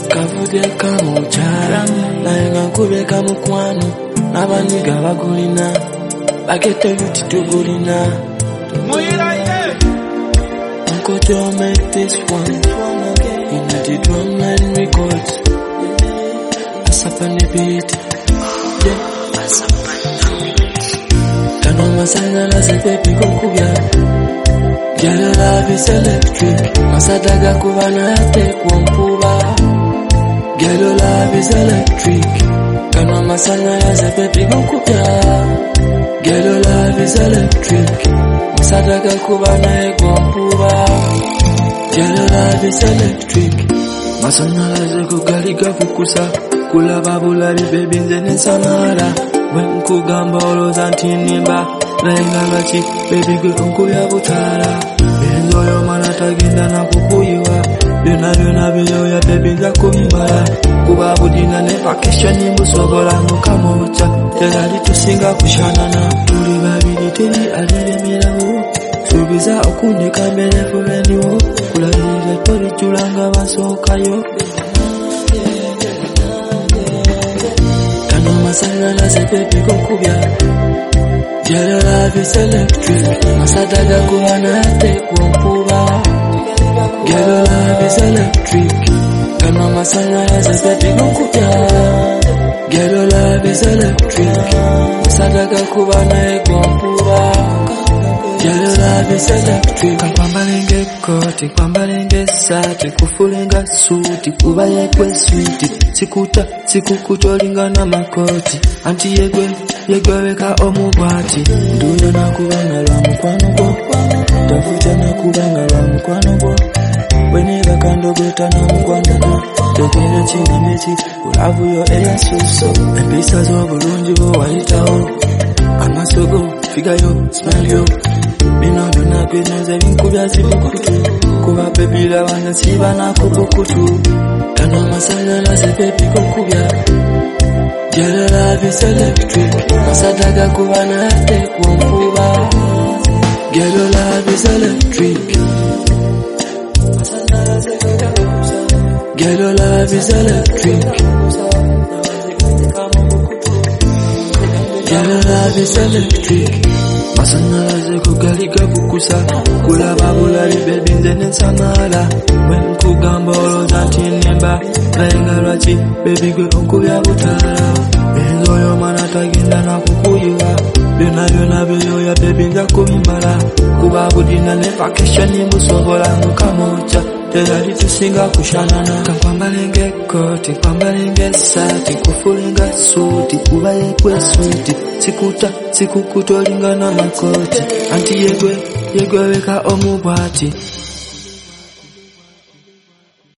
kavude kamuchara nayenga nkube kamukwano n'abaniga bagulina bagete yuti tugulina Uncle Joe made this one in the drumline records Asapani beat Kano masana la sepepi kukubya Girl, your love is electric Masadaga kubana ate kwampuba Girl, your love is electric Kano masana la sepepi kukubya Girl, your love is electric Masadaga kubana kwampuba Girl, your love is electric Masana la zekugaliga kukusa Kula babulari baby nzene sanara Wenkugamba oloza ntinimba Nainga ngachi baby gwe onkuya butala Benzo yo manataginda na kukuyiwa Byona byoya baby nza kubimala Kuba budina ne vacation musobola mukamocha Tezali tusinga kushanana Tuli babiri teri aliremirawo Subiza okundeka mbere furendiwo Kulalire tori chulanga basokayo Masana la sepepi kukubya Girl, your love is electric Masadaga kubana ate kwampuba Girl, your love is electric Kama masana la sepepi kukubya Girl, your love is electric Masadaga kubana kwampuba Girl, your love is electric Kwambalenge koti, kwambalenge sati Kufulenga suti, kubaye kwe sweeti Sikukutolinga na makoti Anti yegwe weka omubwati Nduyo nakubanga lwa mukwano gwo Tafuta nakubanga lwa mukwano gwo Wenega kandogota na mukwano gwo Tokera chingameti ulavu yo eyasuso Empisa z'obulungi bwo wayitawo Amasogo, figayo, smile yo Bino byonna kweneza binkubya zibukutu Kuba bebila bana siba nakubukutu Kano masana la sepepi kukubya Girl, your love is electric Masadaga kubana ate kwampuba Girl, your love is electric Girl, your love is electric Girl, your love is electric Masana la zekugaliga bukusa Kula babulari baby nzene sanala Wenkugamba oloza ntinimba Nayenga lwachi baby gwe onkuya butala Benzo yo manataginda na kukuyiwa Byona byoya baby nza kubimala Kuba budina ne vacation musobola mukamocha Tezali tusinga kushanana Kwambalenge koti, kwambalenge sati Kufulenga suti, kubaye kwe sweeti Sikukutolinga na makoti Anti yegwe weka omubwati